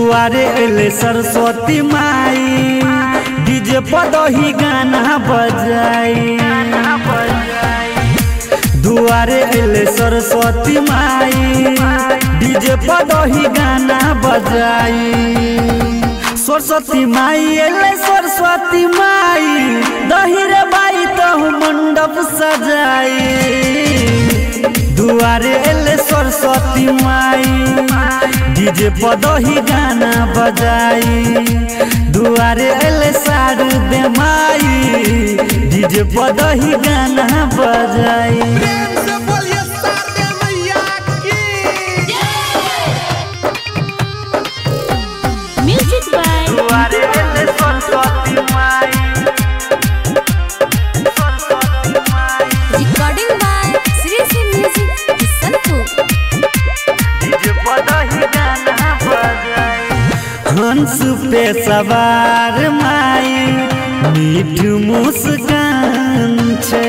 दुआरे एले सरस्वती माई डीजे पर दही गाना बजाई। दुआरे एले सरस्वती माई डीजे पर दही गाना बजाई। सरस्वती माई एले सरस्वती माई दही रे बाई तो मंडप सजाई। दुआरे एले सरस्वती माई डीजे पर दही गाना बजाई। दुआरे एले शारदे माई डीजे पर दही गाना बजाई। दुआरे एले सरस्वती माई recording by Shri Shri music Kishanpur. DJ पर दही गाना बजाई। हंस पे सवार माई मीठ मुस्कान छे।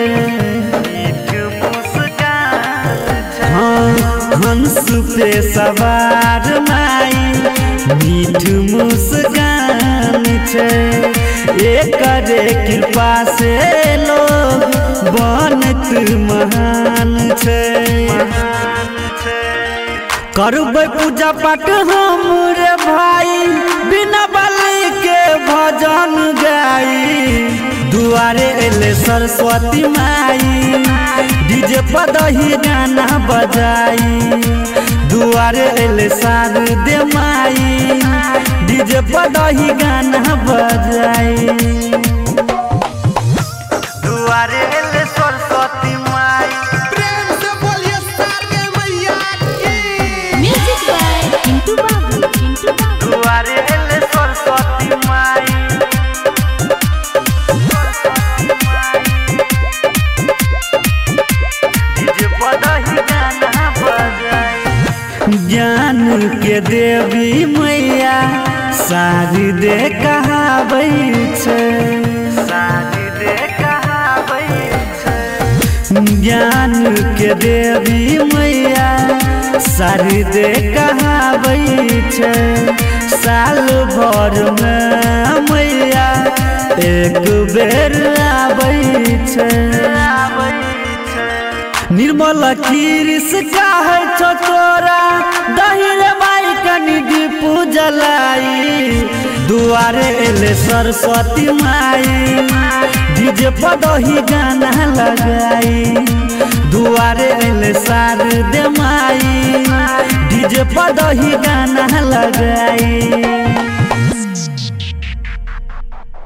हाँ हंस पे सवार माई मीठ मुस्कान छे। एकरे कृपा से लोग बनत महान छे। करबै पूजा पाठ हमरे भाई बिना बलि के भजन गाई। दुआरे एले सरस्वती माई डीजे पर दही गाना बजाई। दुआरे एले शारदे माई डीजे पर दही गाना बजाई। दुआरे एले सरस्वती माई म्यूजिक बाय चिंटू बाबू। दुआरे एले सरस्वती माई डीजे पर दही गाना बजाई। ज्ञान के देवी मैया शारदे कहाबै छै। शारदे कहाबै छै। ज्ञान के देवी मैया शारदे कहाबै छै। साल भर में मैया एक बेर आबै छै। निर्मल खीरिस काहे छो तोरा दही रे माई कनी दीपू जलाई। दुआरे एले सरस्वती माई डीजे पर दही गाना लगाई। दुआरे एले शारदे माई डीजे पर दही गाना लगाई।